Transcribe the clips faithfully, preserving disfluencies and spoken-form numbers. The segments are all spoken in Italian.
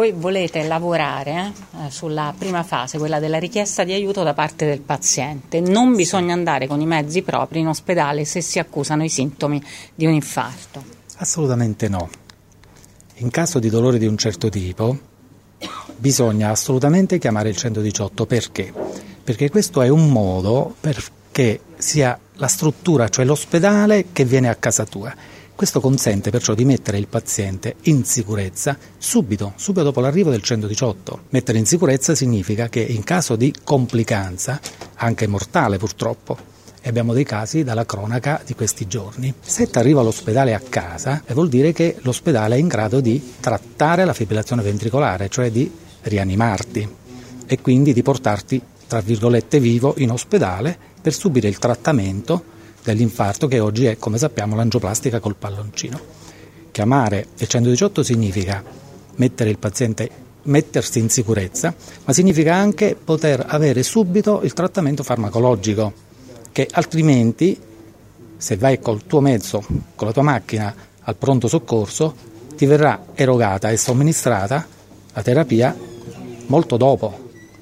voi volete lavorare eh, sulla prima fase, quella della richiesta di aiuto da parte del paziente. Non bisogna andare con i mezzi propri in ospedale se si accusano i sintomi di un infarto. Assolutamente no. In caso di dolore di un certo tipo bisogna assolutamente chiamare il centodiciotto. Perché? Perché questo è un modo perché sia la struttura, cioè l'ospedale, che viene a casa tua. Questo consente perciò di mettere il paziente in sicurezza subito, subito dopo l'arrivo del centodiciotto. Mettere in sicurezza significa che in caso di complicanza, anche mortale purtroppo, e abbiamo dei casi dalla cronaca di questi giorni, se ti arriva all'ospedale a casa, vuol dire che l'ospedale è in grado di trattare la fibrillazione ventricolare, cioè di rianimarti e quindi di portarti, tra virgolette, vivo in ospedale per subire il trattamento dell'infarto, che oggi è, come sappiamo, l'angioplastica col palloncino. Chiamare il centodiciotto significa mettere il paziente, mettersi in sicurezza, ma significa anche poter avere subito il trattamento farmacologico, che altrimenti, se vai col tuo mezzo, con la tua macchina al pronto soccorso, ti verrà erogata e somministrata la terapia molto dopo.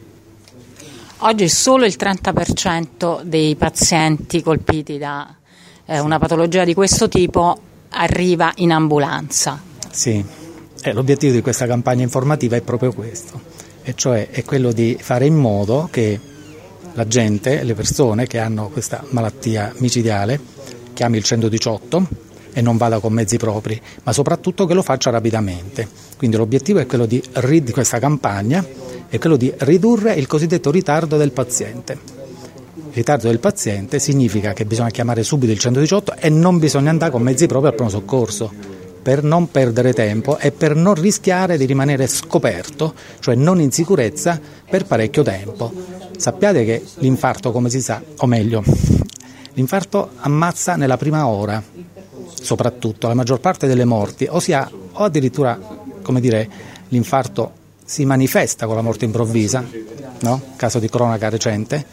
Oggi solo il trenta per cento dei pazienti colpiti da eh, una patologia di questo tipo arriva in ambulanza. Sì, eh, l'obiettivo di questa campagna informativa è proprio questo, e cioè è quello di fare in modo che la gente, le persone che hanno questa malattia micidiale, chiami il centodiciotto e non vada con mezzi propri, ma soprattutto che lo faccia rapidamente. Quindi l'obiettivo è quello di, di questa campagna è quello di ridurre il cosiddetto ritardo del paziente. Il ritardo del paziente significa che bisogna chiamare subito il centodiciotto e non bisogna andare con mezzi propri al pronto soccorso, per non perdere tempo e per non rischiare di rimanere scoperto, cioè non in sicurezza, per parecchio tempo. Sappiate che l'infarto, come si sa, o meglio, l'infarto ammazza nella prima ora, soprattutto la maggior parte delle morti, o si ha, o addirittura, come dire, l'infarto si manifesta con la morte improvvisa, no? Caso di cronaca recente,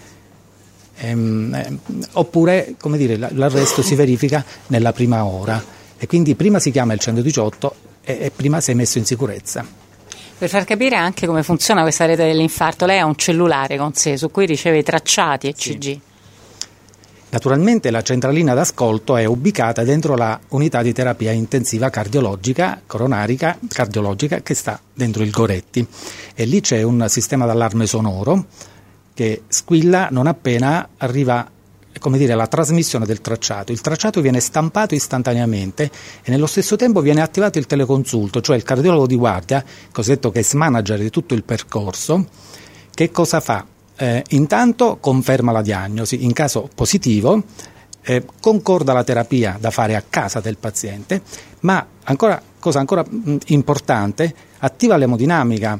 ehm, eh, oppure, come dire, l'arresto si verifica nella prima ora e quindi prima si chiama il centodiciotto e, e prima sei messo in sicurezza. Per far capire anche come funziona questa rete dell'infarto, lei ha un cellulare con sé su cui riceve i tracciati E C G. Sì. Naturalmente la centralina d'ascolto è ubicata dentro la unità di terapia intensiva cardiologica, coronarica, cardiologica, che sta dentro il Goretti, e lì c'è un sistema d'allarme sonoro che squilla non appena arriva, come dire, la trasmissione del tracciato. Il tracciato viene stampato istantaneamente e nello stesso tempo viene attivato il teleconsulto, cioè il cardiologo di guardia, cosiddetto case manager di tutto il percorso. Che cosa fa? Eh, intanto conferma la diagnosi, in caso positivo eh, concorda la terapia da fare a casa del paziente, ma ancora, cosa ancora mh, importante, attiva l'emodinamica,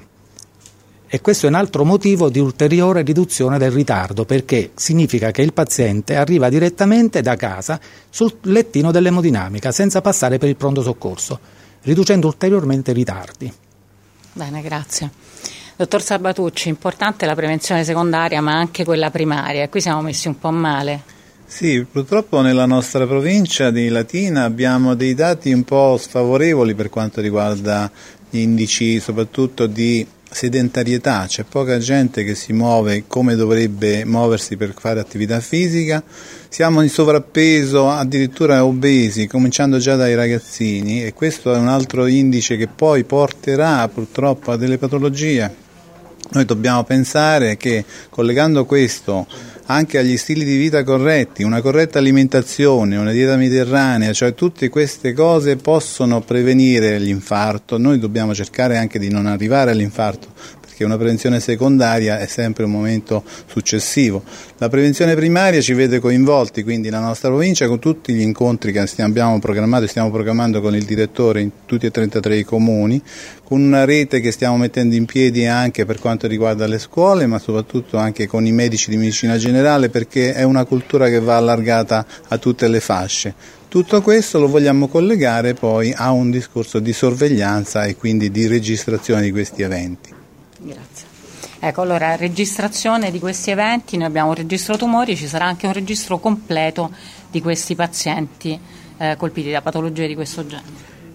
e questo è un altro motivo di ulteriore riduzione del ritardo, perché significa che il paziente arriva direttamente da casa sul lettino dell'emodinamica senza passare per il pronto soccorso, riducendo ulteriormente i ritardi. Bene, grazie. Dottor Sabatucci, importante la prevenzione secondaria ma anche quella primaria, qui siamo messi un po' male. Sì, purtroppo nella nostra provincia di Latina abbiamo dei dati un po' sfavorevoli per quanto riguarda gli indici soprattutto di sedentarietà, c'è poca gente che si muove come dovrebbe muoversi per fare attività fisica, siamo in sovrappeso, addirittura obesi, cominciando già dai ragazzini, e questo è un altro indice che poi porterà purtroppo a delle patologie. Noi dobbiamo pensare che, collegando questo anche agli stili di vita corretti, una corretta alimentazione, una dieta mediterranea, cioè tutte queste cose possono prevenire l'infarto. Noi dobbiamo cercare anche di non arrivare all'infarto, perché una prevenzione secondaria è sempre un momento successivo. La prevenzione primaria ci vede coinvolti, quindi la nostra provincia, con tutti gli incontri che stiamo, abbiamo programmato e stiamo programmando con il direttore in tutti e trentatré i comuni, con una rete che stiamo mettendo in piedi anche per quanto riguarda le scuole, ma soprattutto anche con i medici di medicina generale, perché è una cultura che va allargata a tutte le fasce. Tutto questo lo vogliamo collegare poi a un discorso di sorveglianza e quindi di registrazione di questi eventi. Grazie. Ecco, allora, registrazione di questi eventi, noi abbiamo un registro tumori, ci sarà anche un registro completo di questi pazienti eh, colpiti da patologie di questo genere.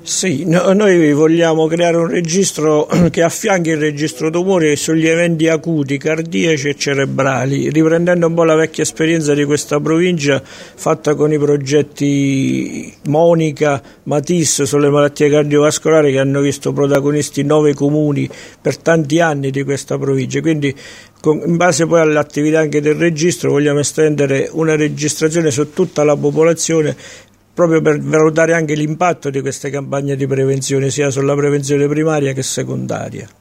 Sì, no, noi vogliamo creare un registro che affianchi il registro tumori sugli eventi acuti, cardiaci e cerebrali, riprendendo un po' la vecchia esperienza di questa provincia fatta con i progetti Monica, Matisse sulle malattie cardiovascolari, che hanno visto protagonisti nove comuni per tanti anni di questa provincia. Quindi in base poi all'attività anche del registro vogliamo estendere una registrazione su tutta la popolazione, proprio per valutare anche l'impatto di queste campagne di prevenzione sia sulla prevenzione primaria che secondaria.